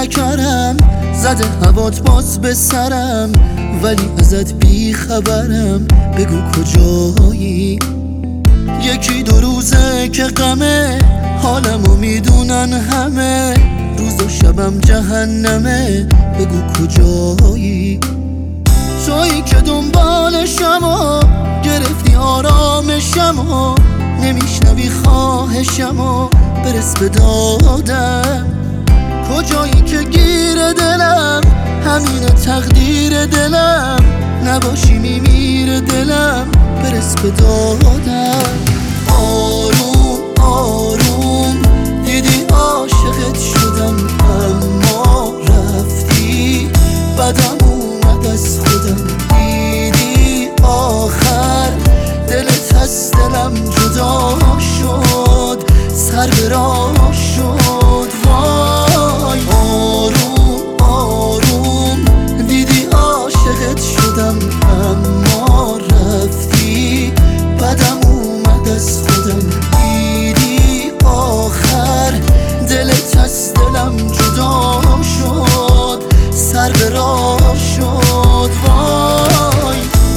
نکرم، زده هوات باز به سرم، ولی ازت بی خبرم. بگو کجایی؟ یکی دو روزه که غمه، حالمو میدونن همه، روز و شبم جهنمه. بگو کجایی؟ تویی که دنبالشم و گرفتی آرامشم و نمیشنوی خواهشم و برس به دادم. کجایی که گیر دلم، همین تقدیر دلم، نباشی میمیره دلم، برس به دادم. آروم آروم دیدی عاشقت شدم، اما رفتی بدم اومد از خودم. دیدی آخر دلت از دلم جدا شد، سر به راه شد. وای آروم آروم دیدی عاشقت شدم، اما رفتی بدم اومد از خودم. دیدی آخر دلت از دلم جدا شد، سر به راه شد. وای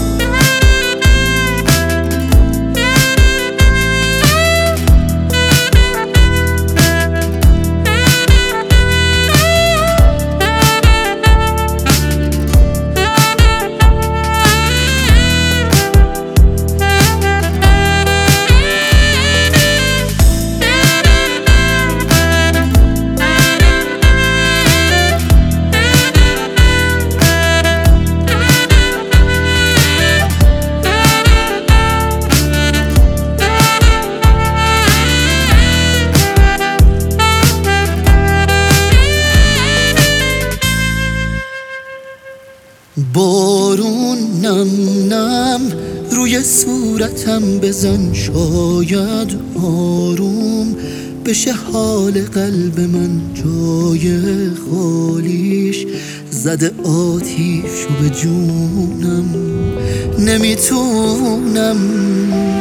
بارون نم نم روی صورتم بزن، شاید آروم بشه حال قلب من. جای خالیش زده آتیشو به جونم، نمیتونم